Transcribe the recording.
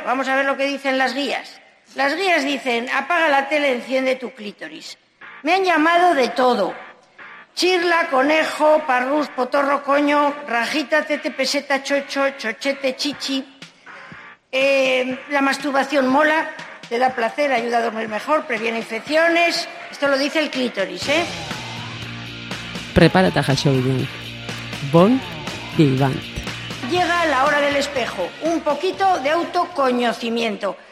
vamos a ver lo que dicen las guías. Las guías dicen, apaga la tele, enciende tu clítoris. Me han llamado de todo. Chirla, conejo, parrús, potorro, coño, rajita, tete, peseta, chocho, chochete, chichi. La masturbación mola, te da placer, ayuda a dormir mejor, previene infecciones. Esto lo dice el clítoris, ¿eh? Prepárate a Hachouiden. Bon vivant. Llega la hora del espejo, un poquito de autoconocimiento.